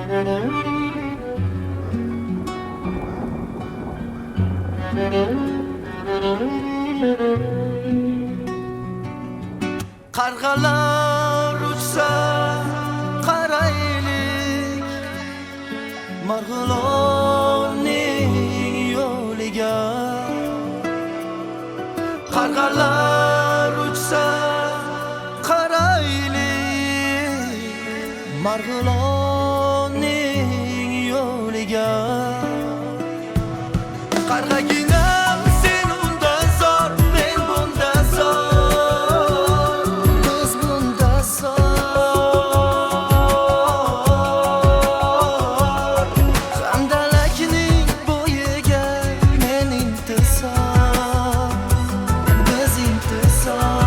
Qarg'alar uchsa qaraylik Marg'ilonning yo'liga. Qarg'alar uchsa qaraylik Marg'ilonning yo'liga. Qarg'aginam sen unda zor, men bunda zor, biz bunda zor. Handalakning bo'yiga men intizor, biz intizor.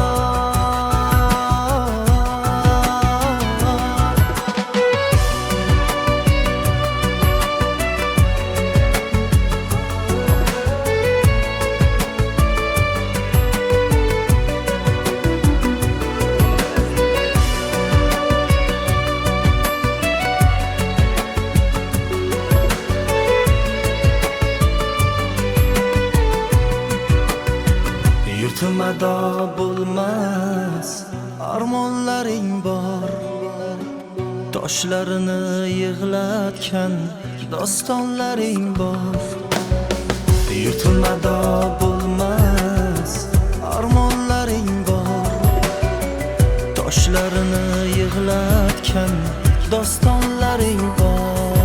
Yurtimada bo'lmas armonlaring bor, toshlarini yig'latgan dostonlaring bor. Yurtimada bo'lmas armonlaring bor, toshlarini yig'latgan dostonlaring bor.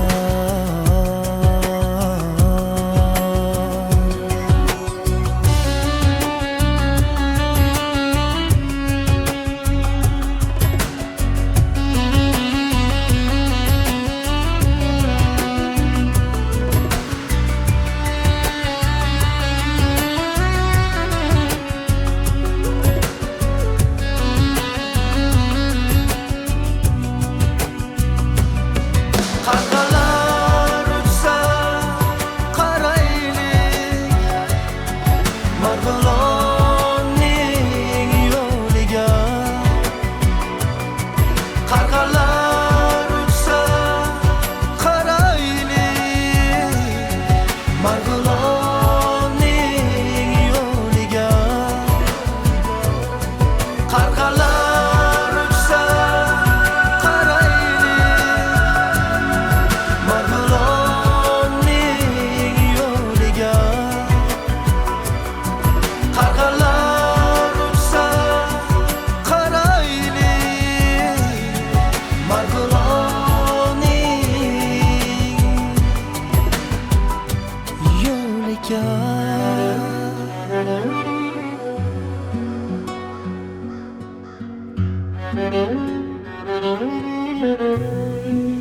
Qarg'alar uchsa qaraylik Marg'ilonning yo'liga. Qarg'alar uchsa qaraylik Marg'ilonning yo'liga. Qarg'alar uchsa Marg'ilonning yo'liga.